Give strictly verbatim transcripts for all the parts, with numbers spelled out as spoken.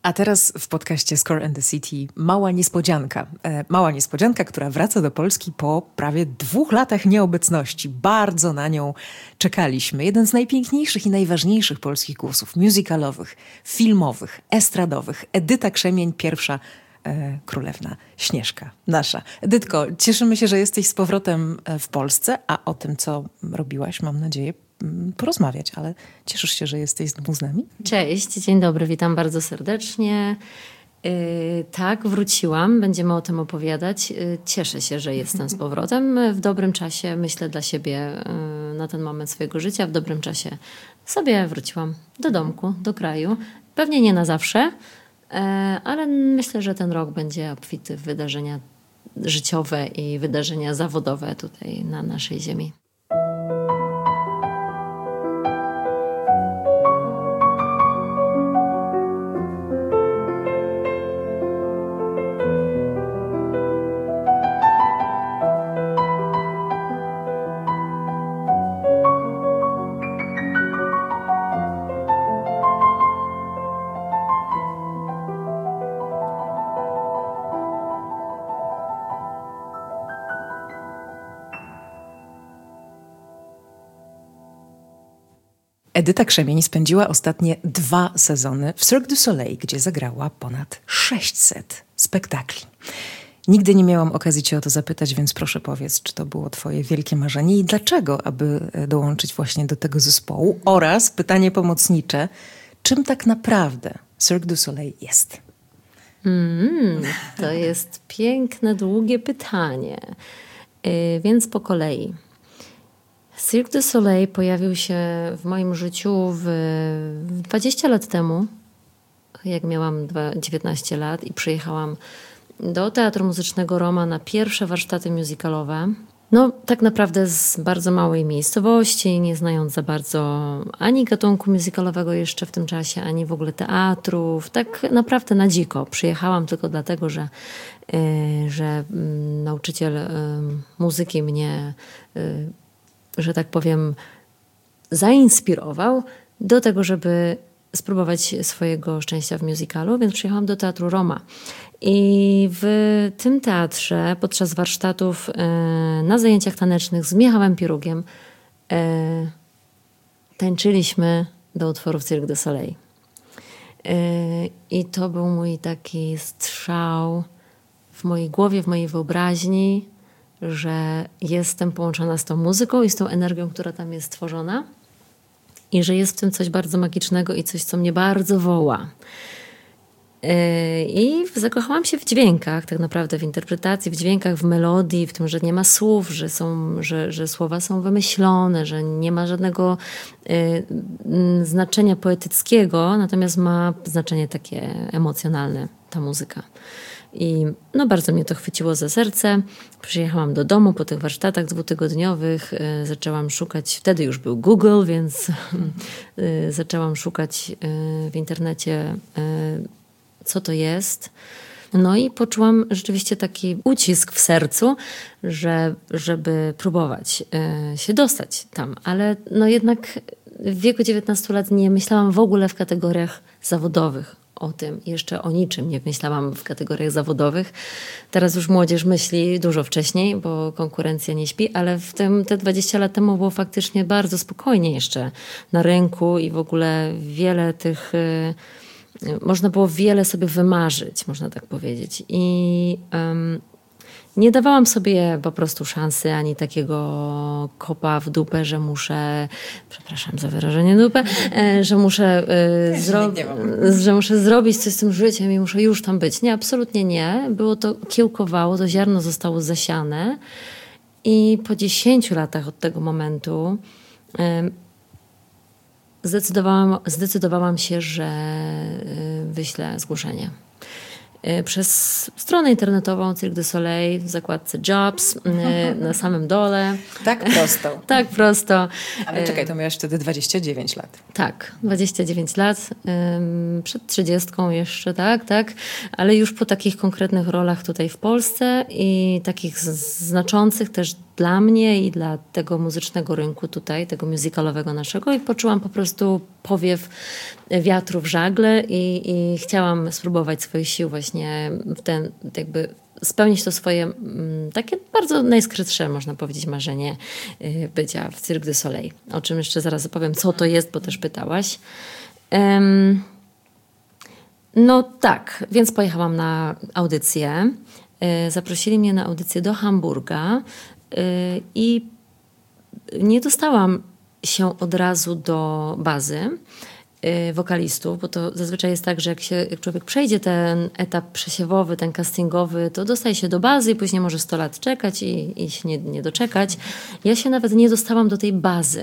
A teraz w podcaście Score and the City mała niespodzianka. E, mała niespodzianka, która wraca do Polski po prawie dwóch latach nieobecności. Bardzo na nią czekaliśmy. Jeden z najpiękniejszych i najważniejszych polskich głosów musicalowych, filmowych, estradowych. Edyta Krzemień, pierwsza e, królewna Śnieżka, nasza. Edytko, cieszymy się, że jesteś z powrotem w Polsce, a o tym, co robiłaś, mam nadzieję, porozmawiać, ale cieszysz się, że jesteś znowu z nami? Cześć, dzień dobry, witam bardzo serdecznie. Yy, tak, wróciłam, będziemy o tym opowiadać. Yy, cieszę się, że jestem z powrotem. W dobrym czasie, myślę dla siebie yy, na ten moment swojego życia, w dobrym czasie sobie wróciłam do domku, do kraju. Pewnie nie na zawsze, yy, ale myślę, że ten rok będzie obfity w wydarzenia życiowe i wydarzenia zawodowe tutaj na naszej ziemi. Edyta Krzemień spędziła ostatnie dwa sezony w Cirque du Soleil, gdzie zagrała ponad sześćset spektakli. Nigdy nie miałam okazji cię o to zapytać, więc proszę powiedz, czy to było twoje wielkie marzenie i dlaczego, aby dołączyć właśnie do tego zespołu? Oraz pytanie pomocnicze, czym tak naprawdę Cirque du Soleil jest? Mm, to jest piękne, długie pytanie. Yy, więc po kolei. Cirque du Soleil pojawił się w moim życiu w dwadzieścia lat temu, jak miałam dziewiętnaście lat i przyjechałam do Teatru Muzycznego Roma na pierwsze warsztaty musicalowe. No tak naprawdę z bardzo małej miejscowości, nie znając za bardzo ani gatunku musicalowego jeszcze w tym czasie, ani w ogóle teatrów. Tak naprawdę na dziko. Przyjechałam tylko dlatego, że, yy, że yy, nauczyciel yy, muzyki mnie yy, że tak powiem, zainspirował do tego, żeby spróbować swojego szczęścia w musicalu, więc przyjechałam do Teatru Roma. I w tym teatrze podczas warsztatów e, na zajęciach tanecznych z Michałem Pierugiem e, tańczyliśmy do utworów Cirque du Soleil. E, I to był mój taki strzał w mojej głowie, w mojej wyobraźni, że jestem połączona z tą muzyką i z tą energią, która tam jest stworzona i że jest w tym coś bardzo magicznego i coś, co mnie bardzo woła. I zakochałam się w dźwiękach, tak naprawdę w interpretacji, w dźwiękach, w melodii, w tym, że nie ma słów, że, są, że, że słowa są wymyślone, że nie ma żadnego y, znaczenia poetyckiego, natomiast ma znaczenie takie emocjonalne ta muzyka. I no bardzo mnie to chwyciło za serce. Przyjechałam do domu po tych warsztatach dwutygodniowych. Y, zaczęłam szukać, wtedy już był Google, więc y, zaczęłam szukać y, w internecie, y, co to jest. No i poczułam rzeczywiście taki ucisk w sercu, że, żeby próbować y, się dostać tam. Ale no jednak w wieku dziewiętnastu lat nie myślałam w ogóle w kategoriach zawodowych o tym. Jeszcze o niczym nie myślałam w kategoriach zawodowych. Teraz już młodzież myśli dużo wcześniej, bo konkurencja nie śpi, ale w tym, te dwadzieścia lat temu było faktycznie bardzo spokojnie jeszcze na rynku i w ogóle wiele tych... Y, można było wiele sobie wymarzyć, można tak powiedzieć. I um, nie dawałam sobie po prostu szansy ani takiego kopa w dupę, że muszę, przepraszam za wyrażenie dupę, e, że muszę, e, zro, że muszę zrobić coś z tym życiem i muszę już tam być. Nie, absolutnie nie. Było to, kiełkowało, to ziarno zostało zasiane i po dziesięciu latach od tego momentu e, Zdecydowałam, zdecydowałam się, że wyślę zgłoszenie. Przez stronę internetową Cirque du Soleil w zakładce Jobs na samym dole. Tak prosto. Tak prosto. Ale czekaj, to miałaś wtedy dwadzieścia dziewięć lat. Tak, dwadzieścia dziewięć lat. Przed trzydziestką jeszcze, tak, tak. Ale już po takich konkretnych rolach tutaj w Polsce i takich znaczących też dla mnie i dla tego muzycznego rynku tutaj, tego musicalowego naszego i poczułam po prostu powiew wiatru w żagle i, i chciałam spróbować swoich sił właśnie w ten jakby spełnić to swoje m, takie bardzo najskrytsze, można powiedzieć, marzenie y, bycia w Cirque du Soleil. O czym jeszcze zaraz opowiem, co to jest, bo też pytałaś. Um, no tak, więc pojechałam na audycję. Y, zaprosili mnie na audycję do Hamburga y, i nie dostałam się od razu do bazy wokalistów, bo to zazwyczaj jest tak, że jak, się, jak człowiek przejdzie ten etap przesiewowy, ten castingowy, to dostaje się do bazy i później może sto lat czekać i, i się nie, nie doczekać. Ja się nawet nie dostałam do tej bazy,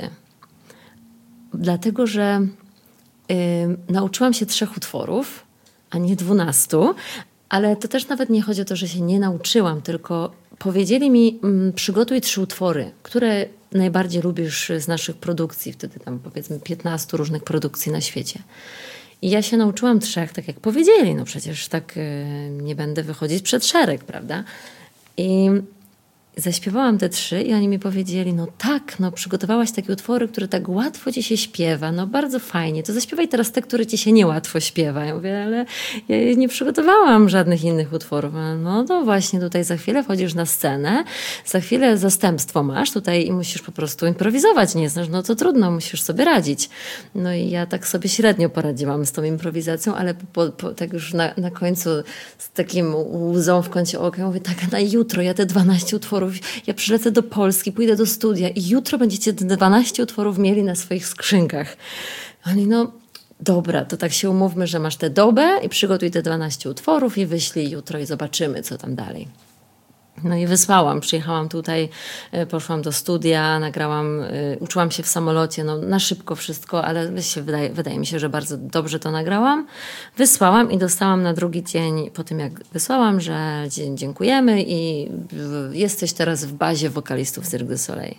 dlatego że y, nauczyłam się trzech utworów, a nie dwunastu, ale to też nawet nie chodzi o to, że się nie nauczyłam, tylko powiedzieli mi, mm, przygotuj trzy utwory, które najbardziej lubisz z naszych produkcji, wtedy tam powiedzmy piętnastu różnych produkcji na świecie. I ja się nauczyłam trzech, tak jak powiedzieli, no przecież tak y, nie będę wychodzić przed szereg, prawda? I zaśpiewałam te trzy i oni mi powiedzieli, no tak, no przygotowałaś takie utwory, które tak łatwo ci się śpiewa, no bardzo fajnie, to zaśpiewaj teraz te, które ci się niełatwo śpiewa. Ja mówię, ale ja nie przygotowałam żadnych innych utworów. No to właśnie tutaj za chwilę wchodzisz na scenę, za chwilę zastępstwo masz tutaj i musisz po prostu improwizować, nie znasz, no to trudno, musisz sobie radzić. No i ja tak sobie średnio poradziłam z tą improwizacją, ale po, po, tak już na, na końcu z takim łzą w kącie oka, ja mówię, tak na jutro, ja te dwanaście utworów ja przylecę do Polski, pójdę do studia i jutro będziecie te dwanaście utworów mieli na swoich skrzynkach. Oni no dobra, to tak się umówmy, że masz tę dobę i przygotuj te dwanaście utworów i wyślij jutro i zobaczymy, co tam dalej. No i wysłałam, przyjechałam tutaj, poszłam do studia, nagrałam, uczyłam się w samolocie, no na szybko wszystko, ale się wydaje, wydaje mi się, że bardzo dobrze to nagrałam. Wysłałam i dostałam na drugi dzień, po tym jak wysłałam, że dziękujemy i jesteś teraz w bazie wokalistów Cirque du Soleil.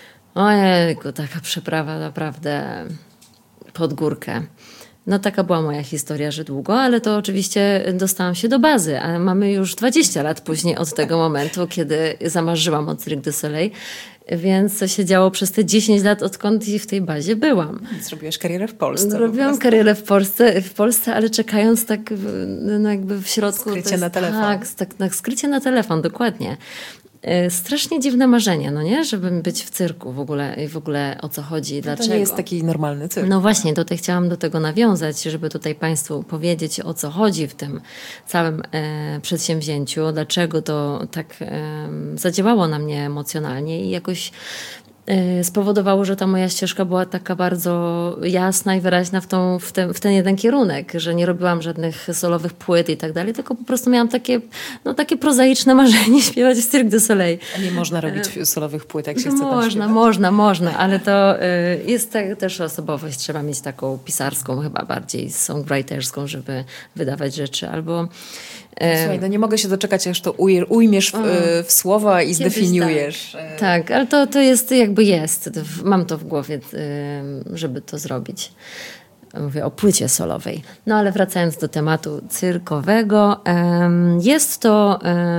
Ojejku, taka przeprawa naprawdę pod górkę. No taka była moja historia, że długo, ale to oczywiście dostałam się do bazy, a mamy już dwadzieścia lat później od tego momentu, kiedy zamarzyłam o Cirque du Soleil, więc co się działo przez te dziesięć lat, odkąd w tej bazie byłam. Zrobiłaś karierę w Polsce. Robiłam karierę w Polsce, w Polsce, ale czekając tak no jakby w środku. Skrycie jest, na telefon. Tak, tak, tak, skrycie na telefon, dokładnie. Strasznie dziwne marzenie, no nie? Żeby być w cyrku w ogóle i w ogóle o co chodzi, no dlaczego. To nie jest taki normalny cyrk. No właśnie, tutaj chciałam do tego nawiązać, żeby tutaj Państwu powiedzieć, o co chodzi w tym całym e, przedsięwzięciu, dlaczego to tak e, zadziałało na mnie emocjonalnie i jakoś spowodowało, że ta moja ścieżka była taka bardzo jasna i wyraźna w, tą, w, ten, w ten jeden kierunek, że nie robiłam żadnych solowych płyt i tak dalej, tylko po prostu miałam takie, no, takie prozaiczne marzenie śpiewać w Cirque du Soleil. A nie można robić solowych płyt, jak się no chce Można, śpiewać. można, można, ale to y, jest tak, też osobowość, trzeba mieć taką pisarską, chyba bardziej songwriterską, żeby wydawać rzeczy, albo Słuchaj, no nie mogę się doczekać, aż to uj- ujmiesz w, w słowa i zdefiniujesz. Tak, tak, ale to, to jest jakby jest. Mam to w głowie, żeby to zrobić. Mówię o płycie solowej. No ale wracając do tematu cyrkowego. Jest to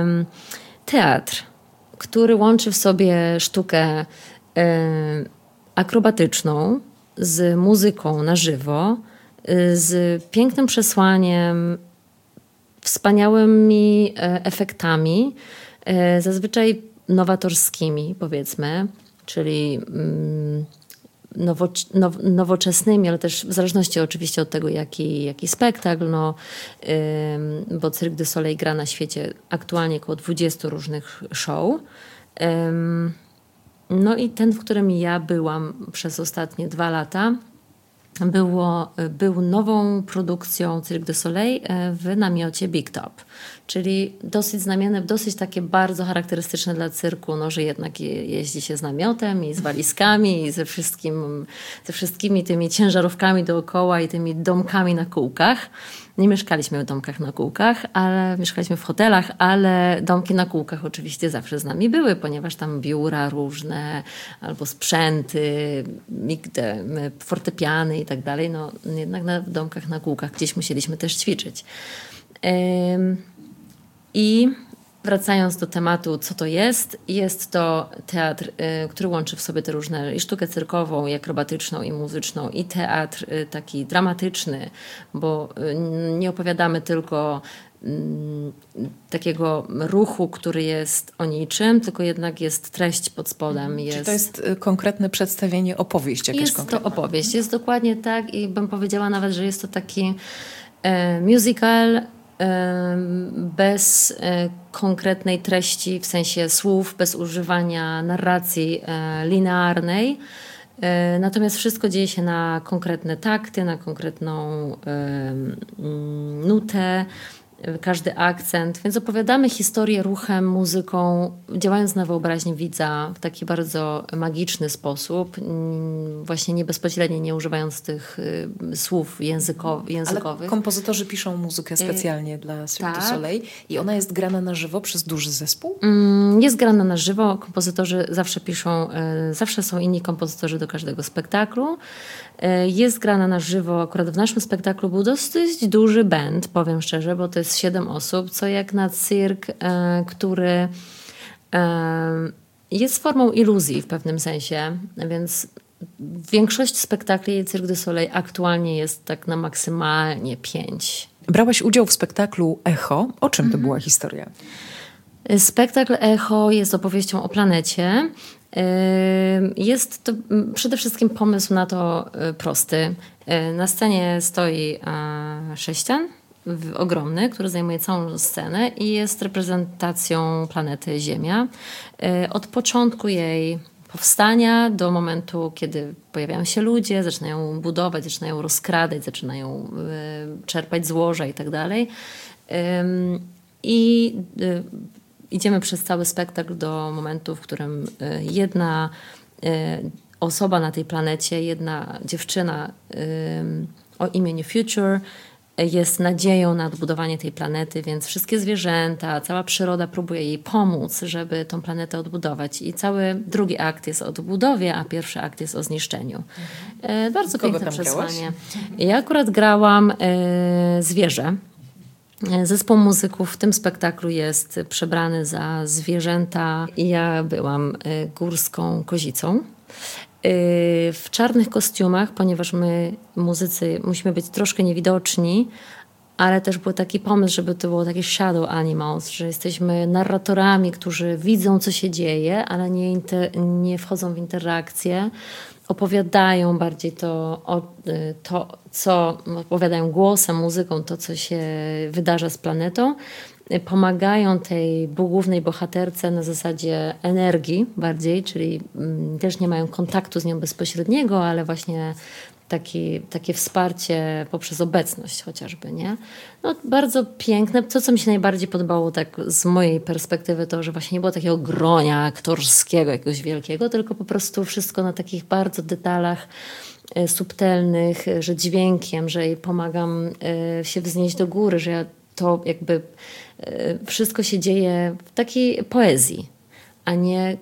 teatr, który łączy w sobie sztukę akrobatyczną z muzyką na żywo, z pięknym przesłaniem, wspaniałymi efektami, zazwyczaj nowatorskimi, powiedzmy, czyli nowo, now, nowoczesnymi, ale też w zależności oczywiście od tego, jaki, jaki spektakl, no, bo Cirque du Soleil gra na świecie aktualnie około dwudziestu różnych show. No i ten, w którym ja byłam przez ostatnie dwa lata, Było, był nową produkcją Cirque du Soleil w namiocie Big Top, czyli dosyć znamienne, dosyć takie bardzo charakterystyczne dla cyrku, no, że jednak je, jeździ się z namiotem i z walizkami i ze, wszystkim, ze wszystkimi tymi ciężarówkami dookoła i tymi domkami na kółkach. Nie mieszkaliśmy w domkach na kółkach, ale mieszkaliśmy w hotelach, ale domki na kółkach oczywiście zawsze z nami były, ponieważ tam biura różne, albo sprzęty, fortepiany i tak dalej. No jednak na, w domkach na kółkach gdzieś musieliśmy też ćwiczyć. Ym, I Wracając do tematu, co to jest, jest to teatr, y, który łączy w sobie te różne, i sztukę cyrkową, i akrobatyczną, i muzyczną, i teatr y, taki dramatyczny, bo y, nie opowiadamy tylko y, takiego ruchu, który jest o niczym, tylko jednak jest treść pod spodem. Jest, Czy to jest y, konkretne przedstawienie, opowieść jakaś jest konkretna? To opowieść, jest dokładnie tak i bym powiedziała nawet, że jest to taki y, musical, bez konkretnej treści, w sensie słów, bez używania narracji linearnej. Natomiast wszystko dzieje się na konkretne takty, na konkretną nutę, każdy akcent, więc opowiadamy historię ruchem, muzyką, działając na wyobraźnię widza w taki bardzo magiczny sposób, właśnie nie bezpośrednio, nie używając tych y, słów języko, językowych. Ale kompozytorzy piszą muzykę specjalnie y- dla Cirque tak. du Soleil i ona jest grana na żywo przez duży zespół? Mm, jest grana na żywo, kompozytorzy zawsze piszą, y, zawsze są inni kompozytorzy do każdego spektaklu. Y, jest grana na żywo, akurat w naszym spektaklu był dosyć duży band, powiem szczerze, bo to jest siedem osób, co jak na cyrk, e, który e, jest formą iluzji w pewnym sensie, więc większość spektakli Cirque du Soleil aktualnie jest tak na maksymalnie pięć. Brałaś udział w spektaklu Echo. O czym to mhm. była historia? Spektakl Echo jest opowieścią o planecie. Jest to przede wszystkim pomysł na to prosty. Na scenie stoi sześcian ogromny, który zajmuje całą scenę i jest reprezentacją planety Ziemia. Od początku jej powstania do momentu, kiedy pojawiają się ludzie, zaczynają budować, zaczynają rozkradać, zaczynają czerpać złoża i tak dalej. I idziemy przez cały spektakl do momentu, w którym jedna osoba na tej planecie, jedna dziewczyna o imieniu Future jest nadzieją na odbudowanie tej planety, więc wszystkie zwierzęta, cała przyroda próbuje jej pomóc, żeby tą planetę odbudować. I cały drugi akt jest o odbudowie, a pierwszy akt jest o zniszczeniu. Mhm. Bardzo Kogo piękne przesłanie. Grałaś? Ja akurat grałam e, zwierzę. Zespół muzyków w tym spektaklu jest przebrany za zwierzęta i ja byłam górską kozicą. W czarnych kostiumach, ponieważ my, muzycy, musimy być troszkę niewidoczni, ale też był taki pomysł, żeby to było takie shadow animals, że jesteśmy narratorami, którzy widzą, co się dzieje, ale nie, inter, nie wchodzą w interakcję. Opowiadają bardziej to, o, to, co opowiadają głosem, muzyką, to, co się wydarza z planetą. Pomagają tej głównej bohaterce na zasadzie energii bardziej, czyli mm, też nie mają kontaktu z nią bezpośredniego, ale właśnie taki, takie wsparcie poprzez obecność chociażby, nie? No, bardzo piękne. To, co mi się najbardziej podobało tak z mojej perspektywy, to, że właśnie nie było takiego gronia aktorskiego jakiegoś wielkiego, tylko po prostu wszystko na takich bardzo detalach e, subtelnych, że dźwiękiem, że jej pomagam e, się wznieść do góry, że ja to jakby e, wszystko się dzieje w takiej poezji, a nie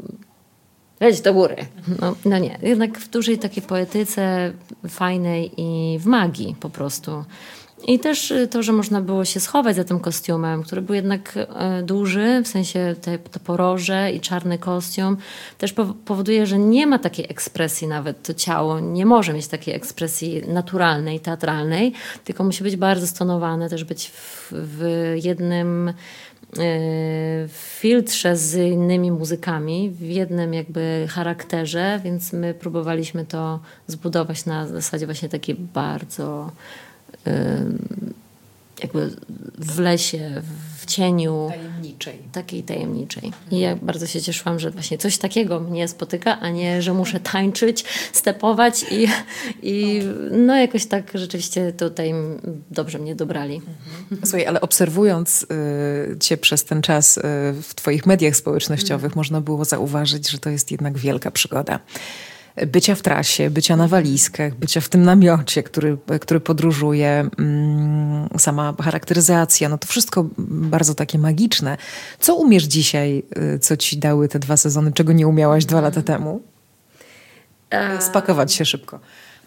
leć do góry. No, no nie, jednak w dużej takiej poetyce fajnej i w magii po prostu. I też to, że można było się schować za tym kostiumem, który był jednak e, duży, w sensie te, to poroże i czarny kostium, też pow- powoduje, że nie ma takiej ekspresji nawet. To ciało nie może mieć takiej ekspresji naturalnej, teatralnej, tylko musi być bardzo stonowane, też być w, w jednym w filtrze z innymi muzykami, w jednym jakby charakterze, więc my próbowaliśmy to zbudować na zasadzie właśnie takiej bardzo jakby w lesie, w cieniu. Tajemniczej. Takiej tajemniczej. I ja bardzo się cieszyłam, że właśnie coś takiego mnie spotyka, a nie, że muszę tańczyć, stepować i, i no jakoś tak rzeczywiście tutaj dobrze mnie dobrali. Słuchaj, ale obserwując y, cię przez ten czas y, w twoich mediach społecznościowych, mm. można było zauważyć, że to jest jednak wielka przygoda. Bycia w trasie, bycia na walizkach, bycia w tym namiocie, który, który podróżuje, sama charakteryzacja, no to wszystko bardzo takie magiczne. Co umiesz dzisiaj, co ci dały te dwa sezony, czego nie umiałaś dwa lata temu? Spakować się szybko.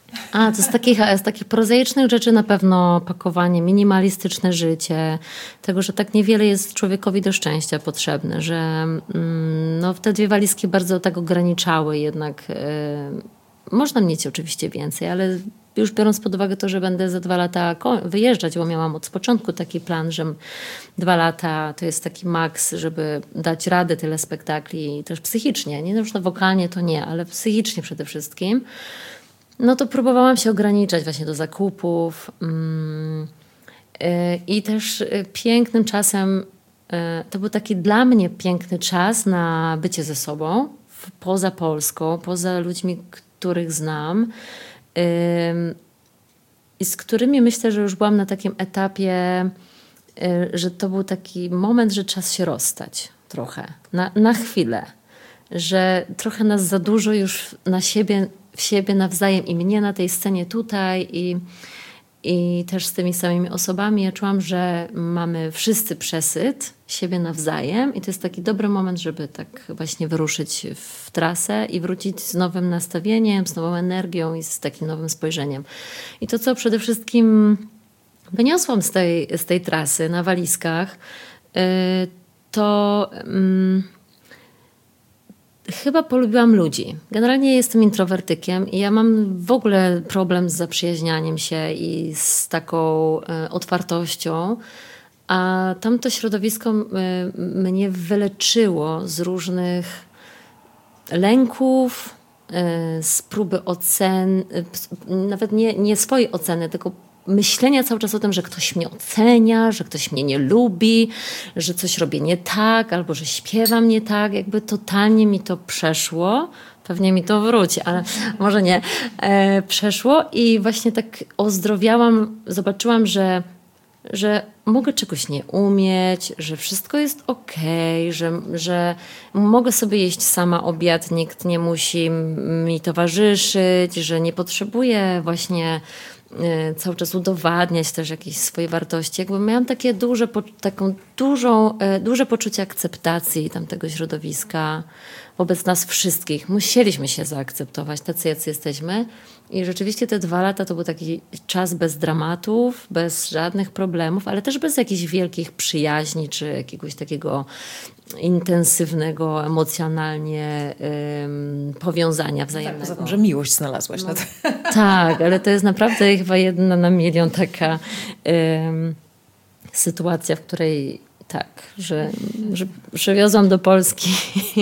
A, to z takich, z takich prozaicznych rzeczy na pewno pakowanie, minimalistyczne życie, tego, że tak niewiele jest człowiekowi do szczęścia potrzebne, że mm, no, te dwie walizki bardzo tak ograniczały jednak. Yy, można mieć oczywiście więcej, ale już biorąc pod uwagę to, że będę za dwa lata wyjeżdżać, bo miałam od początku taki plan, że dwa lata to jest taki maks, żeby dać radę tyle spektakli, też psychicznie, nie już no, wokalnie to nie, ale psychicznie przede wszystkim. No to próbowałam się ograniczać właśnie do zakupów mm, yy, i też yy, pięknym czasem, yy, to był taki dla mnie piękny czas na bycie ze sobą, w, poza Polską, poza ludźmi, których znam yy, i z którymi myślę, że już byłam na takim etapie, yy, że to był taki moment, że czas się rozstać trochę, na, na chwilę, że trochę nas za dużo już na siebie w siebie nawzajem i mnie na tej scenie tutaj i, i też z tymi samymi osobami. Ja czułam, że mamy wszyscy przesyt siebie nawzajem i to jest taki dobry moment, żeby tak właśnie wyruszyć w trasę i wrócić z nowym nastawieniem, z nową energią i z takim nowym spojrzeniem. I to, co przede wszystkim wyniosłam z tej, z tej trasy na walizkach, to... Chyba polubiłam ludzi. Generalnie jestem introwertykiem i ja mam w ogóle problem z zaprzyjaźnianiem się i z taką e, otwartością, a tamto środowisko e, mnie wyleczyło z różnych lęków, e, z próby ocen, e, nawet nie, nie swojej oceny, tylko myślenia cały czas o tym, że ktoś mnie ocenia, że ktoś mnie nie lubi, że coś robię nie tak, albo że śpiewam nie tak. Jakby totalnie mi to przeszło. Pewnie mi to wróci, ale może nie. E, przeszło i właśnie tak ozdrowiałam, zobaczyłam, że, że mogę czegoś nie umieć, że wszystko jest okej, że, że mogę sobie jeść sama obiad, nikt nie musi mi towarzyszyć, że nie potrzebuję właśnie cały czas udowadniać też jakieś swoje wartości. Jakby miałam takie duże, taką dużą, duże poczucie akceptacji tamtego środowiska wobec nas wszystkich. Musieliśmy się zaakceptować, tacy jacy jesteśmy. I rzeczywiście te dwa lata to był taki czas bez dramatów, bez żadnych problemów, ale też bez jakichś wielkich przyjaźni, czy jakiegoś takiego intensywnego, emocjonalnie ym, powiązania wzajemnego. Tak, poza tym, że miłość znalazłaś. No, tak, ale to jest naprawdę chyba jedna na milion taka ym, sytuacja, w której tak, że, że przywiozłam do Polski.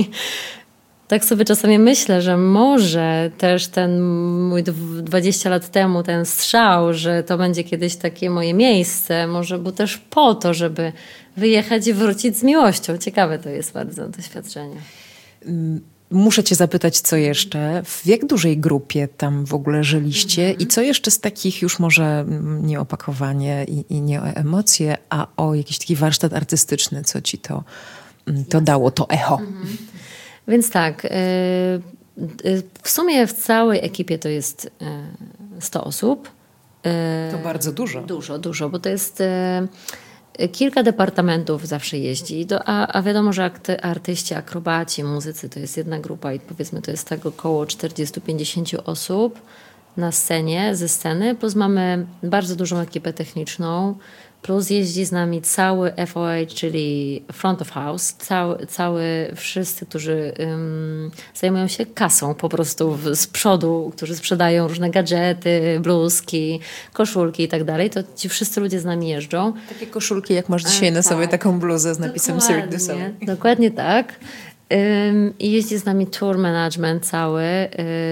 Tak sobie czasami myślę, że może też ten mój dwadzieścia lat temu, ten strzał, że to będzie kiedyś takie moje miejsce, może był też po to, żeby wyjechać i wrócić z miłością. Ciekawe to jest bardzo doświadczenie. Muszę cię zapytać, co jeszcze? W jak dużej grupie tam w ogóle żyliście? Mhm. I co jeszcze z takich już może nie opakowanie i, i nie o emocje, a o jakiś taki warsztat artystyczny, co ci to, to dało, to echo? Mhm. Więc tak, w sumie w całej ekipie to jest sto osób. To bardzo dużo. Dużo, dużo, bo to jest kilka departamentów zawsze jeździ, do, a, a wiadomo, że akty, artyści, akrobaci, muzycy to jest jedna grupa i powiedzmy to jest tak około czterdzieści do pięćdziesięciu osób na scenie, ze sceny, plus mamy bardzo dużą ekipę techniczną, plus jeździ z nami cały F O H, czyli front of house, cały, cały wszyscy, którzy um, zajmują się kasą po prostu w, z przodu, którzy sprzedają różne gadżety, bluzki, koszulki i tak dalej, to ci wszyscy ludzie z nami jeżdżą. Takie koszulki, jak masz dzisiaj A, na tak. sobie taką bluzę z napisem Cirque du Soleil. Dokładnie tak. Um, I jeździ z nami tour management cały, y,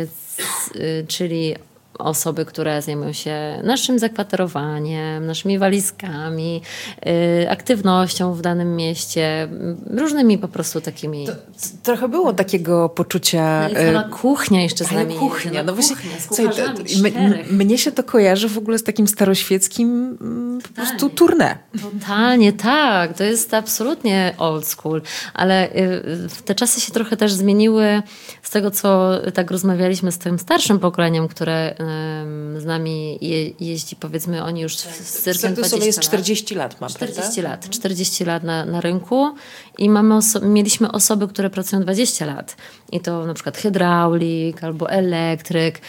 y, czyli osoby, które zajmują się naszym zakwaterowaniem, naszymi walizkami, yy, aktywnością w danym mieście, różnymi po prostu takimi... To, trochę było takiego poczucia... No i cała kuchnia jeszcze z nami. Kuchnia, no właśnie. Słuchaj, to, m- mnie się to kojarzy w ogóle z takim staroświeckim mm, po prostu tournée. Totalnie, tak. To jest absolutnie old school. Ale yy, te czasy się trochę też zmieniły z tego, co tak rozmawialiśmy z tym starszym pokoleniem, które z nami je, jeździ, powiedzmy, oni już z Cirque du Soleil jest czterdzieści lat, ma, czterdzieści lat, czterdzieści lat na, na rynku i mamy oso- mieliśmy osoby, które pracują dwadzieścia lat i to na przykład hydraulik albo elektryk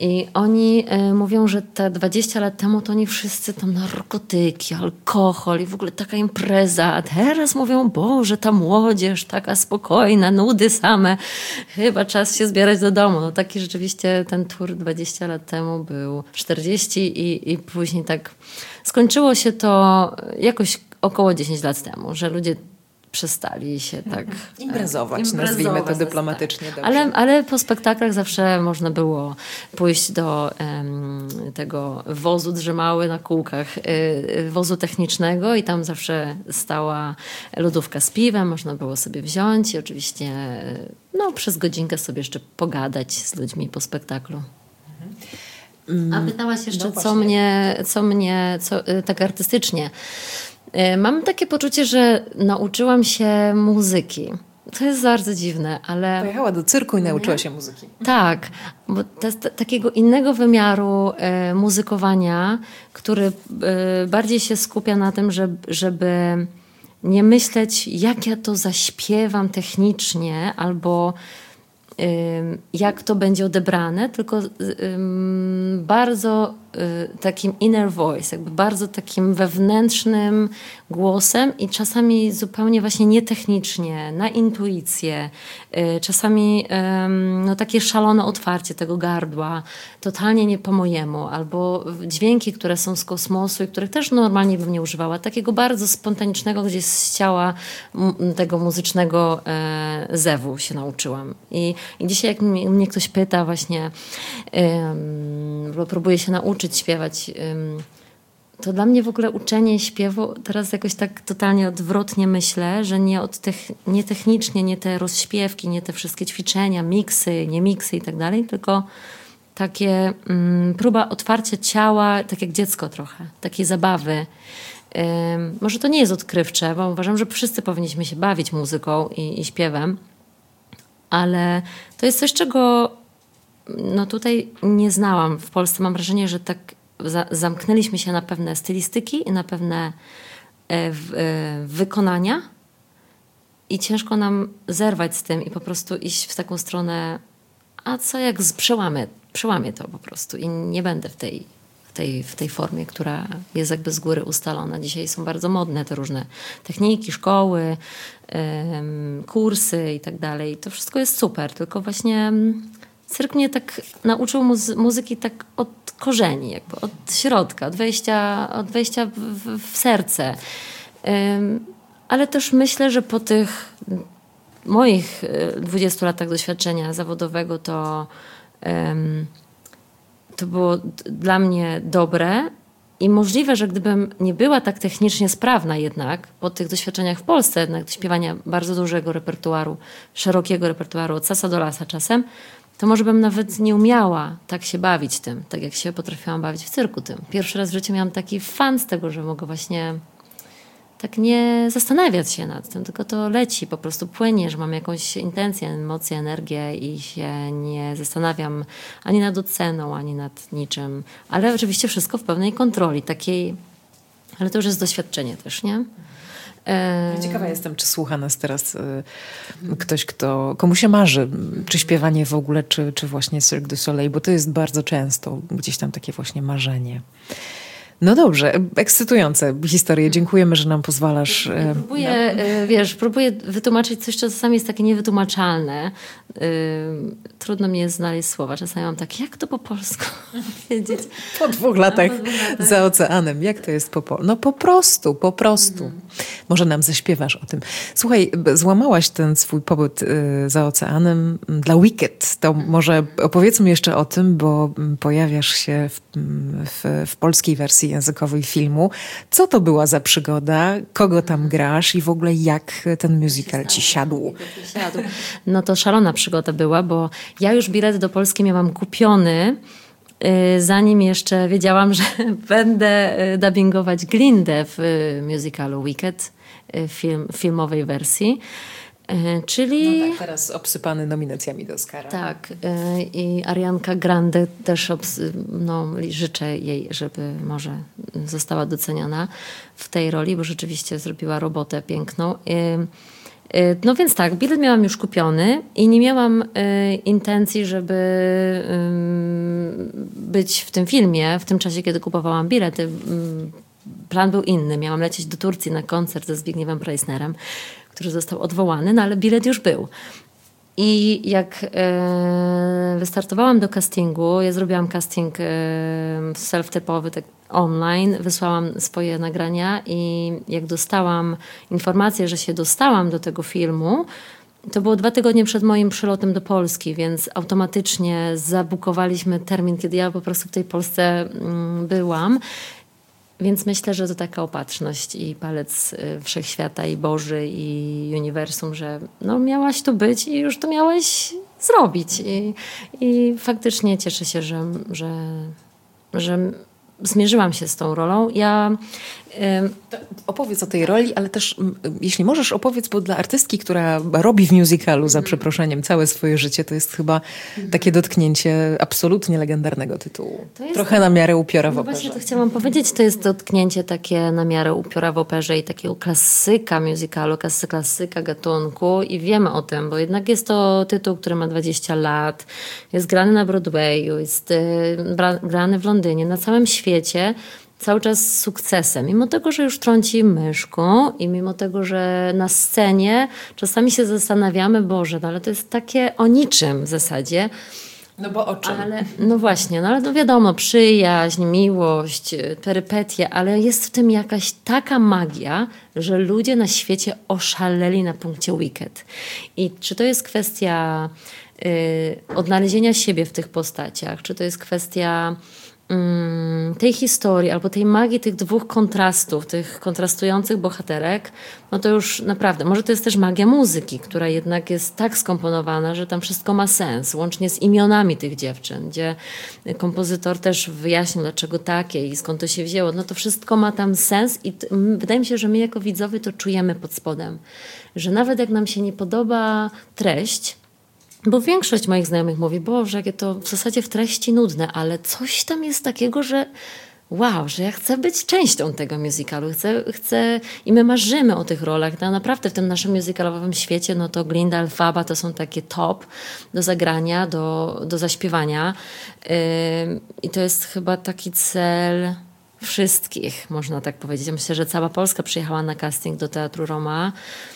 I oni y, mówią, że te dwadzieścia lat temu to oni wszyscy tam narkotyki, alkohol i w ogóle taka impreza. A teraz mówią, Boże, ta młodzież taka spokojna, nudy same. Chyba czas się zbierać do domu. No taki rzeczywiście ten tour dwadzieścia lat temu był, czterdzieści i, i później tak skończyło się to jakoś około dziesięć lat temu, że ludzie przestali się tak imprezować, imprezować nazwijmy to dyplomatycznie. Tak. Ale, ale po spektaklach zawsze można było pójść do um, tego wozu drzymały na kółkach, y, wozu technicznego i tam zawsze stała lodówka z piwem, można było sobie wziąć i oczywiście no, przez godzinkę sobie jeszcze pogadać z ludźmi po spektaklu. A pytałaś jeszcze, no co mnie, co mnie co, y, tak artystycznie. Mam takie poczucie, że nauczyłam się muzyki. To jest bardzo dziwne, ale... Pojechała do cyrku i nauczyła się muzyki. Tak, bo to jest t- takiego innego wymiaru e, muzykowania, który e, bardziej się skupia na tym, żeby, żeby nie myśleć, jak ja to zaśpiewam technicznie, albo e, jak to będzie odebrane, tylko e, bardzo takim inner voice, jakby bardzo takim wewnętrznym głosem i czasami zupełnie właśnie nietechnicznie, na intuicję, czasami no, takie szalone otwarcie tego gardła, totalnie nie po mojemu, albo dźwięki, które są z kosmosu i których też normalnie bym nie używała, takiego bardzo spontanicznego, gdzieś z ciała tego muzycznego zewu się nauczyłam. I, i dzisiaj jak mnie, mnie ktoś pyta właśnie, bo próbuję się nauczyć śpiewać, to dla mnie w ogóle uczenie śpiewu, teraz jakoś tak totalnie odwrotnie myślę, że nie, od tech, nie technicznie, nie te rozśpiewki, nie te wszystkie ćwiczenia, miksy, nie miksy i tak dalej, tylko takie um, próba otwarcia ciała, tak jak dziecko trochę, takiej zabawy. Um, może to nie jest odkrywcze, bo uważam, że wszyscy powinniśmy się bawić muzyką i, i śpiewem, ale to jest coś, czego no tutaj nie znałam. W Polsce mam wrażenie, że tak za, zamknęliśmy się na pewne stylistyki i na pewne e, w, e, wykonania i ciężko nam zerwać z tym i po prostu iść w taką stronę, a co jak z, przełamię, przełamię to po prostu i nie będę w tej, w, tej, w tej formie, która jest jakby z góry ustalona. Dzisiaj są bardzo modne te różne techniki, szkoły, e, kursy i tak dalej. To wszystko jest super, tylko właśnie cyrk mnie tak nauczył muzy- muzyki tak od korzeni, jakby od środka, od wejścia, od wejścia w, w, w serce. Um, ale też myślę, że po tych moich dwudziestu latach doświadczenia zawodowego to, um, to było d- dla mnie dobre i możliwe, że gdybym nie była tak technicznie sprawna jednak po tych doświadczeniach w Polsce, jednak śpiewania bardzo dużego repertuaru, szerokiego repertuaru od sasa do lasa czasem, to może bym nawet nie umiała tak się bawić tym, tak jak się potrafiłam bawić w cyrku tym. Pierwszy raz w życiu miałam taki fan z tego, że mogę właśnie tak nie zastanawiać się nad tym, tylko to leci, po prostu płynie, że mam jakąś intencję, emocję, energię i się nie zastanawiam ani nad oceną, ani nad niczym. Ale oczywiście wszystko w pewnej kontroli, takiej, ale to już jest doświadczenie też, nie? Ciekawa jestem, czy słucha nas teraz y, ktoś, kto, komu się marzy, czy śpiewanie w ogóle, czy, czy właśnie Cirque du Soleil, bo to jest bardzo często gdzieś tam takie właśnie marzenie. No dobrze, ekscytujące historie. Dziękujemy, że nam pozwalasz. Ja próbuję, no. wiesz, próbuję wytłumaczyć coś, co czasami jest takie niewytłumaczalne. Trudno mi jest znaleźć słowa. Czasami mam tak, jak to po polsku wiedzieć? Po dwóch latach za oceanem. Jak to jest po polsku? No po prostu, po prostu. Mhm. Może nam zaśpiewasz o tym. Słuchaj, złamałaś ten swój pobyt za oceanem dla Wicked. To może opowiedzmy jeszcze o tym, bo pojawiasz się w, w, w polskiej wersji językowej filmu. Co to była za przygoda? Kogo tam grasz? I w ogóle jak ten musical ci siadł? No to szalona przygoda była, bo ja już bilet do Polski miałam kupiony, zanim jeszcze wiedziałam, że będę dubbingować Glindę w musicalu Wicked, film, filmowej wersji. Czyli... No tak, teraz obsypany nominacjami do Oscara. Tak. I Arianka Grande też obs- no, życzę jej, żeby może została doceniona w tej roli, bo rzeczywiście zrobiła robotę piękną. No więc tak, bilet miałam już kupiony i nie miałam y, intencji, żeby y, być w tym filmie w tym czasie, kiedy kupowałam bilety. Y, plan był inny. Miałam lecieć do Turcji na koncert ze Zbigniewem Preissnerem, który został odwołany, no ale bilet już był. I jak e, wystartowałam do castingu, ja zrobiłam casting e, self-tape'owy, tak online, wysłałam swoje nagrania i jak dostałam informację, że się dostałam do tego filmu, to było dwa tygodnie przed moim przylotem do Polski, więc automatycznie zabukowaliśmy termin, kiedy ja po prostu w tej Polsce mm, byłam. Więc myślę, że to taka opatrzność i palec wszechświata i Boży i uniwersum, że no miałaś tu być i już to miałeś zrobić. I, i faktycznie cieszę się, że, że, że zmierzyłam się z tą rolą. Ja To opowiedz o tej roli, ale też jeśli możesz opowiedz, bo dla artystki, która robi w musicalu za przeproszeniem całe swoje życie, to jest chyba takie dotknięcie absolutnie legendarnego tytułu. Trochę na miarę upiora w no operze. Właśnie to chciałam powiedzieć, to jest dotknięcie takie na miarę upiora w operze i takiego klasyka musicalu, klasyka gatunku i wiemy o tym, bo jednak jest to tytuł, który ma dwadzieścia lat, jest grany na Broadwayu, jest y, grany w Londynie, na całym świecie. Cały czas z sukcesem. Mimo tego, że już trąci myszką i mimo tego, że na scenie czasami się zastanawiamy, Boże, no ale to jest takie o niczym w zasadzie. No bo o czym? Ale, no właśnie, no ale no wiadomo, przyjaźń, miłość, perypetie, ale jest w tym jakaś taka magia, że ludzie na świecie oszaleli na punkcie Wicked. I czy to jest kwestia y, odnalezienia siebie w tych postaciach, czy to jest kwestia tej historii albo tej magii tych dwóch kontrastów, tych kontrastujących bohaterek, no to już naprawdę, może to jest też magia muzyki, która jednak jest tak skomponowana, że tam wszystko ma sens, łącznie z imionami tych dziewczyn, gdzie kompozytor też wyjaśnił, dlaczego takie i skąd to się wzięło. No to wszystko ma tam sens i t- wydaje mi się, że my jako widzowie to czujemy pod spodem, że nawet jak nam się nie podoba treść, bo większość moich znajomych mówi, Boże, jakie to w zasadzie w treści nudne, ale coś tam jest takiego, że wow, że ja chcę być częścią tego musicalu, chcę, chcę i my marzymy o tych rolach. No, naprawdę w tym naszym musicalowym świecie, no to Glinda, Elphaba to są takie top do zagrania, do, do zaśpiewania yy, i to jest chyba taki cel wszystkich, można tak powiedzieć. Ja myślę, że cała Polska przyjechała na casting do Teatru Roma.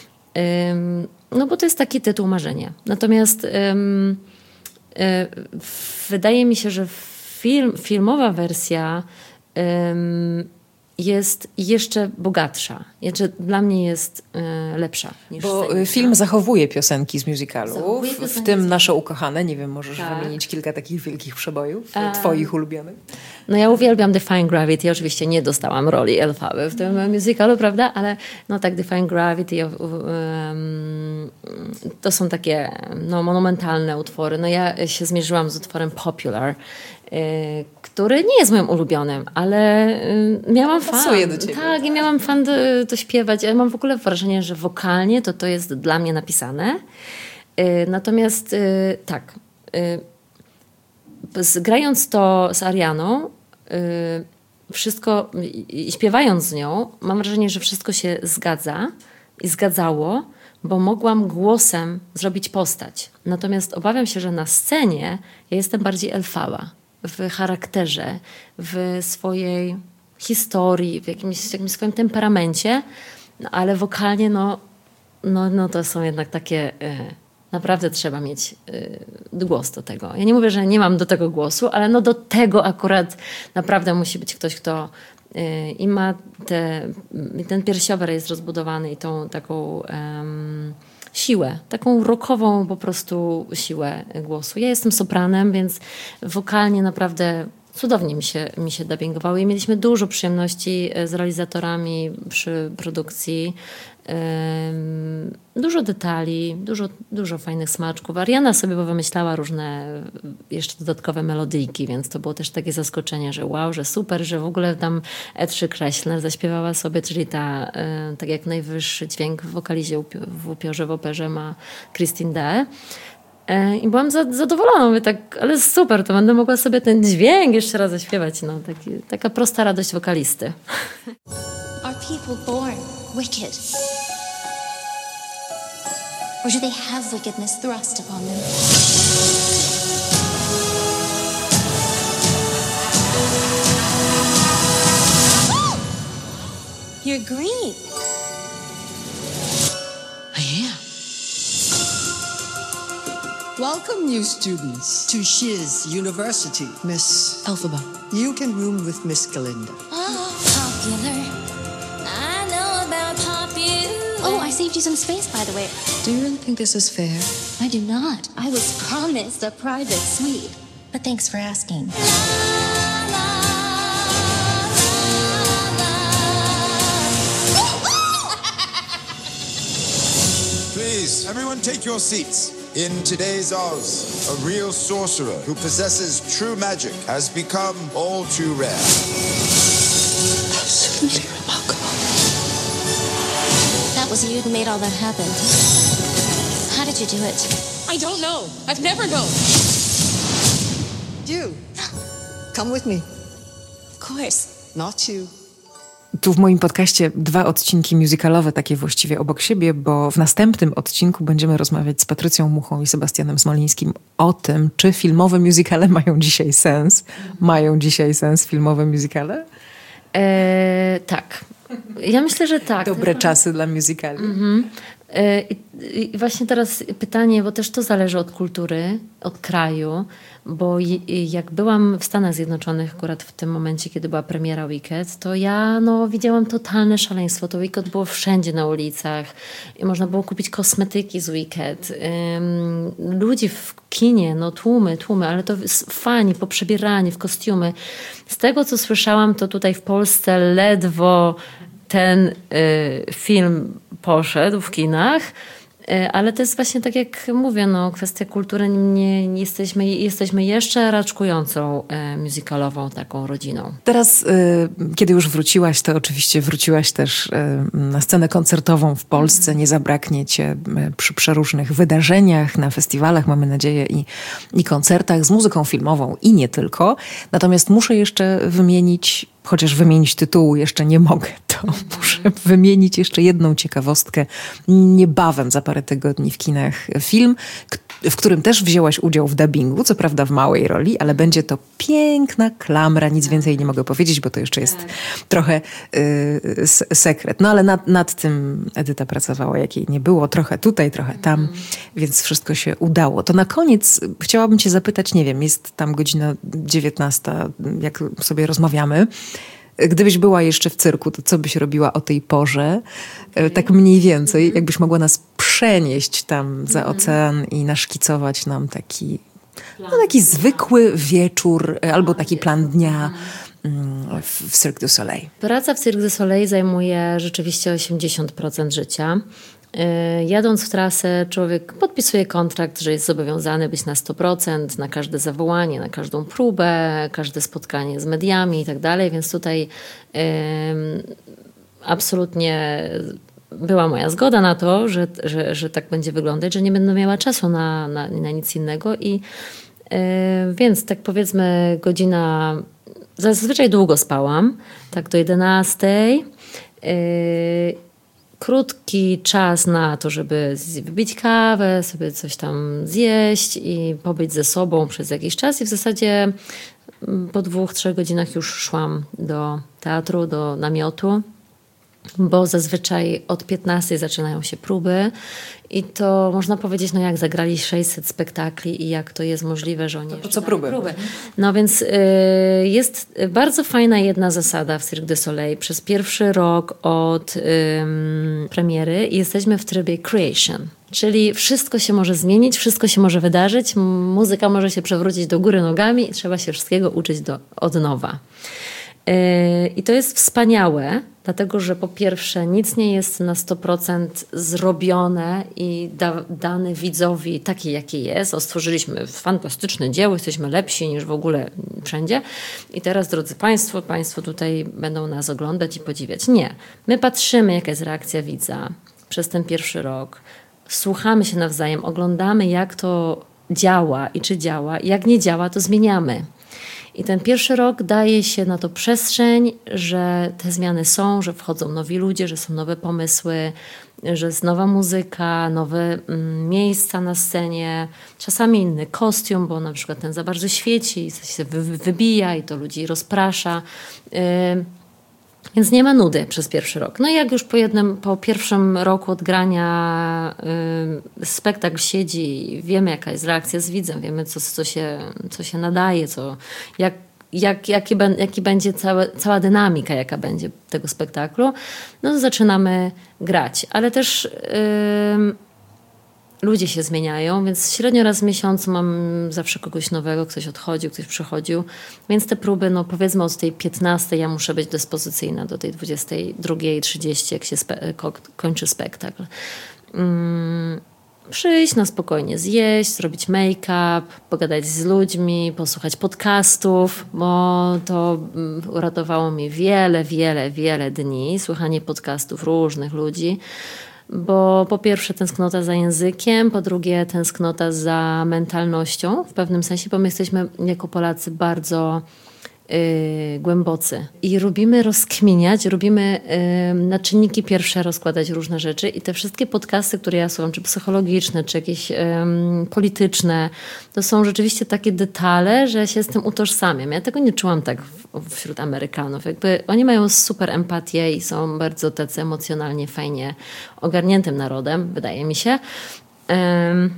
No bo to jest taki tytuł marzenia. Natomiast um, y, wydaje mi się, że film, filmowa wersja um, jest jeszcze bogatsza. Jeszcze dla mnie jest y, lepsza niż Bo sceniczna. film zachowuje piosenki z musicalu, Zachowuje w, piosenki w tym z- Nasze ukochane. Nie wiem, możesz Tak. wymienić kilka takich wielkich przebojów, A. twoich ulubionych? No ja uwielbiam Defying Gravity. Oczywiście nie dostałam roli Elphaby w tym musicalu, prawda? Ale no tak Defying Gravity um, to są takie no, monumentalne utwory. No ja się zmierzyłam z utworem Popular, y, który nie jest moim ulubionym, ale y, miałam fan. Pasuje do ciebie. Tak, i miałam fan to, to śpiewać. Ja mam w ogóle wrażenie, że wokalnie to to jest dla mnie napisane. Y, natomiast y, tak, y, z, grając to z Arianą, y, wszystko i, i śpiewając z nią, mam wrażenie, że wszystko się zgadza i zgadzało, bo mogłam głosem zrobić postać. Natomiast obawiam się, że na scenie ja jestem bardziej Elphaba w charakterze, w swojej historii, w jakimś, w jakimś swoim temperamencie, no, ale wokalnie no, no, no to są jednak takie... Y, Naprawdę trzeba mieć y, głos do tego. Ja nie mówię, że nie mam do tego głosu, ale no do tego akurat naprawdę musi być ktoś, kto y, i ma te, ten piersiowy jest rozbudowany i tą taką um, siłę, taką rockową po prostu siłę głosu. Ja jestem sopranem, więc wokalnie naprawdę cudownie mi się, mi się dubbingowało i mieliśmy dużo przyjemności z realizatorami przy produkcji. Um, dużo detali, dużo, dużo fajnych smaczków. Ariana sobie wymyślała różne jeszcze dodatkowe melodyjki, więc to było też takie zaskoczenie, że wow, że super, że w ogóle tam E trzy Kreśler zaśpiewała sobie, czyli ta, y, tak jak najwyższy dźwięk w wokalizie upi- w upiorze w operze ma Christine D. I byłam za, zadowolona, mówię tak, ale super, to będę mogła sobie ten dźwięk jeszcze raz zaśpiewać. No, taki, taka prosta radość wokalisty. Are people born wicked? or do they have wickedness thrust upon them? You're green. I am. Welcome, new students, to Shiz University. Miss Elphaba, you can room with Miss Galinda. Oh, popular. I know about popular. Oh, I saved you some space, by the way. Do you really think this is fair? I do not. I was promised a private suite. But thanks for asking. Please, everyone take your seats. In today's Oz, a real sorcerer who possesses true magic has become all too rare. Absolutely remarkable. That was you who made all that happen. How did you do it? I don't know. I've never known. You, come with me. Of course. Not you. Tu w moim podcaście dwa odcinki musicalowe, takie właściwie obok siebie, bo w następnym odcinku będziemy rozmawiać z Patrycją Muchą i Sebastianem Smolińskim o tym, czy filmowe musicale mają dzisiaj sens. Mają dzisiaj sens filmowe musicale? E, tak. Ja myślę, że tak. Dobre czasy dla musicali. Mhm. E, i, I właśnie teraz pytanie, bo też to zależy od kultury, od kraju, bo i, jak byłam w Stanach Zjednoczonych akurat w tym momencie, kiedy była premiera Wicked, to ja no, widziałam totalne szaleństwo. To Wicked było wszędzie na ulicach i można było kupić kosmetyki z Wicked. Ym, ludzi w kinie, no tłumy, tłumy, ale to fani poprzebierani w kostiumy. Z tego, co słyszałam, to tutaj w Polsce ledwo ten y, film poszedł w kinach. Ale to jest właśnie tak jak mówię, no, kwestia kultury. Nie, nie jesteśmy, jesteśmy jeszcze raczkującą e, musicalową taką rodziną. Teraz, y, kiedy już wróciłaś, to oczywiście wróciłaś też y, na scenę koncertową w Polsce. Nie zabraknie cię y, przy przeróżnych wydarzeniach, na festiwalach, mamy nadzieję, i, i koncertach z muzyką filmową i nie tylko. Natomiast muszę jeszcze wymienić, chociaż wymienić tytułu jeszcze nie mogę, to muszę wymienić jeszcze jedną ciekawostkę. Niebawem, za parę tygodni w kinach film, w którym też wzięłaś udział w dubbingu, co prawda w małej roli, ale będzie to piękna klamra. Nic więcej nie mogę powiedzieć, bo to jeszcze jest trochę y, sekret. No ale nad, nad tym Edyta pracowała, jak jej nie było. Trochę tutaj, trochę tam, więc wszystko się udało. To na koniec chciałabym cię zapytać, nie wiem, jest tam godzina dziewiętnasta, jak sobie rozmawiamy. Gdybyś była jeszcze w cyrku, to co byś robiła o tej porze? Okay. Tak mniej więcej, jakbyś mogła nas przenieść tam za ocean i naszkicować nam taki, no, taki zwykły wieczór albo taki plan dnia w, w Cirque du Soleil. Praca w Cirque du Soleil zajmuje rzeczywiście osiemdziesiąt procent życia. Jadąc w trasę, człowiek podpisuje kontrakt, że jest zobowiązany być na sto procent, na każde zawołanie, na każdą próbę, każde spotkanie z mediami i tak dalej, więc tutaj um, absolutnie była moja zgoda na to, że, że, że tak będzie wyglądać, że nie będę miała czasu na, na, na nic innego i yy, więc tak powiedzmy godzina, zazwyczaj długo spałam, tak do jedenastej. Yy, Krótki czas na to, żeby wypić kawę, sobie coś tam zjeść i pobyć ze sobą przez jakiś czas. I w zasadzie po dwóch, trzech godzinach już szłam do teatru, do namiotu, bo zazwyczaj od piętnastej zaczynają się próby i to można powiedzieć, no jak zagrali sześćset spektakli i jak to jest możliwe, że oni to co próby. próby. No więc y, jest bardzo fajna jedna zasada w Cirque du Soleil. Przez pierwszy rok od y, premiery jesteśmy w trybie creation. Czyli wszystko się może zmienić, wszystko się może wydarzyć, muzyka może się przewrócić do góry nogami i trzeba się wszystkiego uczyć do, od nowa. I to jest wspaniałe, dlatego że po pierwsze nic nie jest na sto procent zrobione i da, dane widzowi takie, jakie jest. O, stworzyliśmy fantastyczne dzieło, jesteśmy lepsi niż w ogóle wszędzie. I teraz, drodzy Państwo, Państwo tutaj będą nas oglądać i podziwiać. Nie. My patrzymy, jaka jest reakcja widza przez ten pierwszy rok. Słuchamy się nawzajem, oglądamy, jak to działa i czy działa. Jak nie działa, to zmieniamy. I ten pierwszy rok daje się na to przestrzeń, że te zmiany są, że wchodzą nowi ludzie, że są nowe pomysły, że jest nowa muzyka, nowe mm, miejsca na scenie, czasami inny kostium, bo na przykład ten za bardzo świeci i się wy, wybija i to ludzi rozprasza. Yy, Więc nie ma nudy przez pierwszy rok. No i jak już po jednym, po pierwszym roku odgrania y, spektakl siedzi i wiemy, jaka jest reakcja z widzem, wiemy, co, co, się, co się nadaje, co, jak, jak, jaki, jaki będzie całe, cała dynamika, jaka będzie tego spektaklu, no to zaczynamy grać. Ale też y, ludzie się zmieniają, więc średnio raz w miesiącu mam zawsze kogoś nowego, ktoś odchodził, ktoś przychodził, więc te próby, no powiedzmy od tej piętnastej ja muszę być dyspozycyjna do tej dwudziestej drugiej trzydzieści, jak się spe- ko- kończy spektakl. Mm, przyjść na spokojnie zjeść, zrobić make-up, pogadać z ludźmi, posłuchać podcastów, bo to mm, uratowało mi wiele, wiele, wiele dni, słuchanie podcastów różnych ludzi. Bo po pierwsze tęsknota za językiem, po drugie tęsknota za mentalnością w pewnym sensie, bo my jesteśmy jako Polacy bardzo y, głębocy i lubimy rozkminiać, lubimy y, na czynniki pierwsze rozkładać różne rzeczy i te wszystkie podcasty, które ja słucham, czy psychologiczne, czy jakieś y, polityczne, to są rzeczywiście takie detale, że się z tym utożsamiam. Ja tego nie czułam tak w, wśród Amerykanów. Jakby oni mają super empatię i są bardzo tacy emocjonalnie fajnie ogarniętym narodem, wydaje mi się. Um,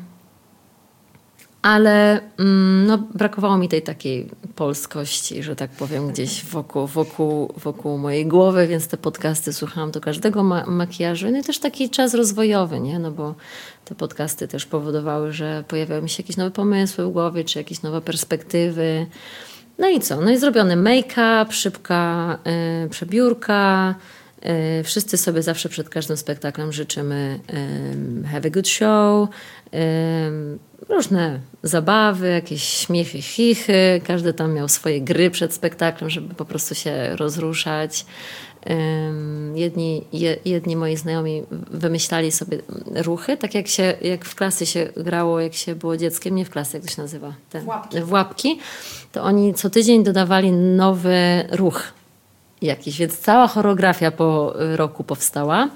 ale um, no, brakowało mi tej takiej polskości, że tak powiem, gdzieś wokół, wokół, wokół mojej głowy, więc te podcasty słuchałam do każdego ma- makijażu. No i też taki czas rozwojowy, nie? No bo te podcasty też powodowały, że pojawiały mi się jakieś nowe pomysły w głowie, czy jakieś nowe perspektywy. No i co? No i zrobiony make-up, szybka y, przebiórka. Y, wszyscy sobie zawsze przed każdym spektaklem życzymy y, have a good show. Y, różne zabawy, jakieś śmiechy, chichy. Każdy tam miał swoje gry przed spektaklem, żeby po prostu się rozruszać. Um, jedni, je, jedni moi znajomi wymyślali sobie ruchy, tak jak się, jak w klasy się grało, jak się było dzieckiem, nie w klasy, jak to się nazywa? Ten, w łapki. W łapki. To oni co tydzień dodawali nowy ruch jakiś, więc cała choreografia po roku powstała.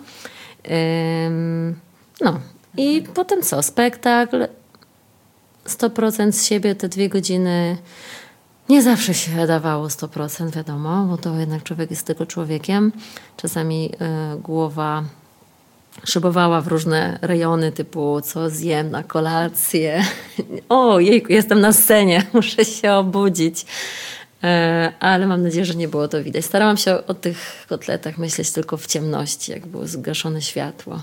Um, no i mhm. Potem co? Spektakl, sto procent z siebie, te dwie godziny. Nie zawsze się dawało sto procent, wiadomo, bo to jednak człowiek jest tylko człowiekiem. Czasami y, głowa szybowała w różne rejony typu co zjem na kolację. O jejku, jestem na scenie, muszę się obudzić. Y, ale mam nadzieję, że nie było to widać. Starałam się o, o tych kotletach myśleć tylko w ciemności, jak było zgaszone światło.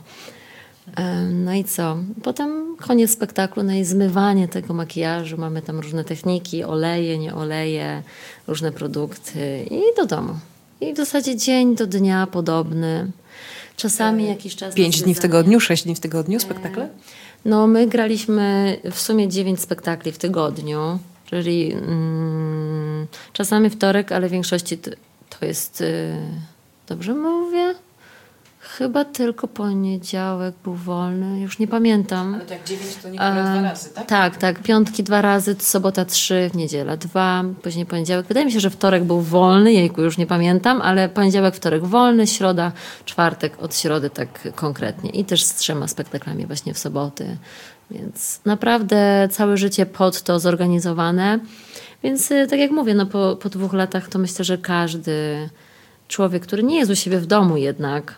No i co? Potem koniec spektaklu, no i zmywanie tego makijażu. Mamy tam różne techniki, oleje, nie oleje, różne produkty i do domu. I w zasadzie dzień do dnia podobny. Czasami jakiś czas... Pięć dni w tygodniu, sześć dni w tygodniu spektakle? No my graliśmy w sumie dziewięć spektakli w tygodniu, czyli mm, czasami wtorek, ale w większości to, to jest... Yy, dobrze mówię? Chyba tylko poniedziałek był wolny, już nie pamiętam. Ale tak dziewięć to niektóre dwa razy, tak? Tak, tak. Piątki dwa razy, sobota trzy, niedziela dwa, później poniedziałek. Wydaje mi się, że wtorek był wolny, jejku, już nie pamiętam, ale poniedziałek, wtorek wolny, środa, czwartek od środy tak konkretnie. I też z trzema spektaklami właśnie w soboty. Więc naprawdę całe życie pod to zorganizowane. Więc tak jak mówię, no po, po dwóch latach to myślę, że każdy człowiek, który nie jest u siebie w domu jednak,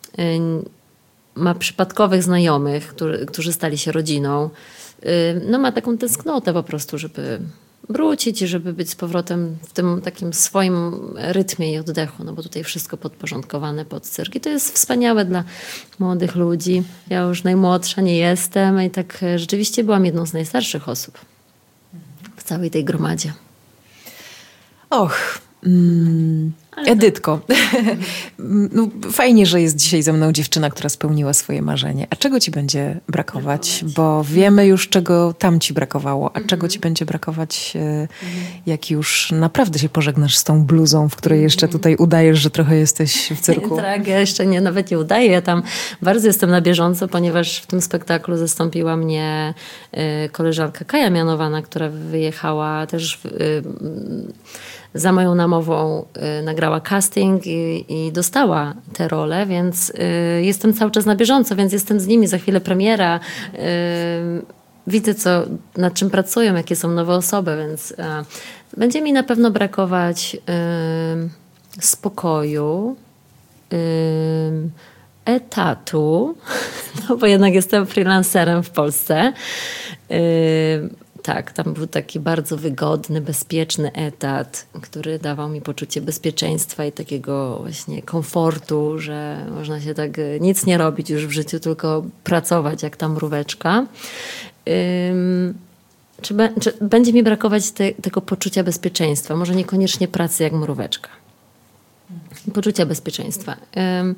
ma przypadkowych znajomych, którzy, którzy stali się rodziną, no ma taką tęsknotę po prostu, żeby wrócić, żeby być z powrotem w tym takim swoim rytmie i oddechu, no bo tutaj wszystko podporządkowane pod cyrk. I to jest wspaniałe dla młodych ludzi. Ja już najmłodsza nie jestem i tak rzeczywiście byłam jedną z najstarszych osób w całej tej gromadzie. Och, mm, Edytko, no, fajnie, że jest dzisiaj ze mną dziewczyna, która spełniła swoje marzenie. A czego ci będzie brakować? Bo wiemy już, czego tam ci brakowało. A czego ci będzie brakować, jak już naprawdę się pożegnasz z tą bluzą, w której jeszcze tutaj udajesz, że trochę jesteś w cyrku? Tak, ja jeszcze nie, nawet nie udaję. Ja tam bardzo jestem na bieżąco, ponieważ w tym spektaklu zastąpiła mnie koleżanka Kaja Mianowana, która wyjechała też w, za moją namową y, nagrała casting i, i dostała tę rolę, więc y, jestem cały czas na bieżąco, więc jestem z nimi, za chwilę premiera. Y, widzę, co, nad czym pracują, jakie są nowe osoby, więc y, będzie mi na pewno brakować y, spokoju, y, etatu, no bo jednak jestem freelancerem w Polsce. Y, Tak, tam był taki bardzo wygodny, bezpieczny etat, który dawał mi poczucie bezpieczeństwa i takiego właśnie komfortu, że można się tak nic nie robić już w życiu, tylko pracować jak ta mróweczka. Ym, czy, be, czy będzie mi brakować te, tego poczucia bezpieczeństwa? Może niekoniecznie pracy jak mróweczka. Poczucia bezpieczeństwa. Ym,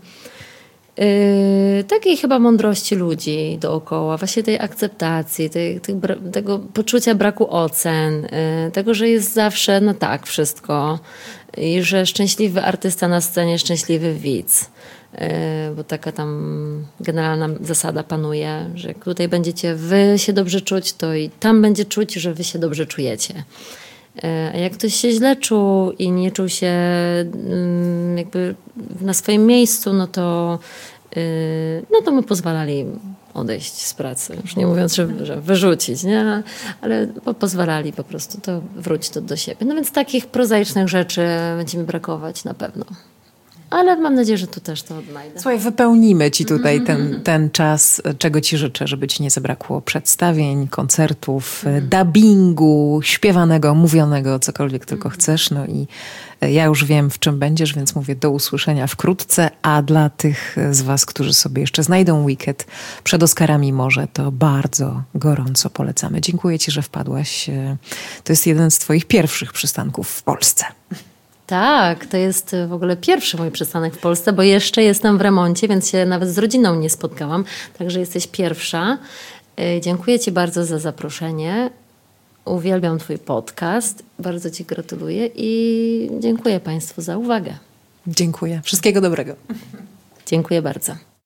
Yy, takiej chyba mądrości ludzi dookoła, właśnie tej akceptacji, tej, tej, tego poczucia braku ocen, yy, tego, że jest zawsze no tak wszystko i że szczęśliwy artysta na scenie, szczęśliwy widz. Yy, bo taka tam generalna zasada panuje, że jak tutaj będziecie wy się dobrze czuć, to i tam będzie czuć, że wy się dobrze czujecie. A jak ktoś się źle czuł i nie czuł się jakby na swoim miejscu, no to, no to my pozwalali im odejść z pracy. Już nie mówiąc, że, że wyrzucić, nie? Ale pozwalali po prostu, to wróć to do siebie. No więc takich prozaicznych rzeczy będzie mi brakować na pewno. Ale mam nadzieję, że tu też to odnajdę. Słuchaj, wypełnimy ci tutaj ten, ten czas, czego ci życzę, żeby ci nie zabrakło przedstawień, koncertów, mm. dubbingu, śpiewanego, mówionego, cokolwiek tylko mm. chcesz. No i ja już wiem, w czym będziesz, więc mówię do usłyszenia wkrótce. A dla tych z was, którzy sobie jeszcze znajdą weekend przed Oscarami może, to bardzo gorąco polecamy. Dziękuję ci, że wpadłaś. To jest jeden z twoich pierwszych przystanków w Polsce. Tak, to jest w ogóle pierwszy mój przystanek w Polsce, bo jeszcze jestem w remoncie, więc się nawet z rodziną nie spotkałam. Także jesteś pierwsza. Dziękuję ci bardzo za zaproszenie. Uwielbiam twój podcast. Bardzo ci gratuluję i dziękuję państwu za uwagę. Dziękuję. Wszystkiego dobrego. Dziękuję bardzo.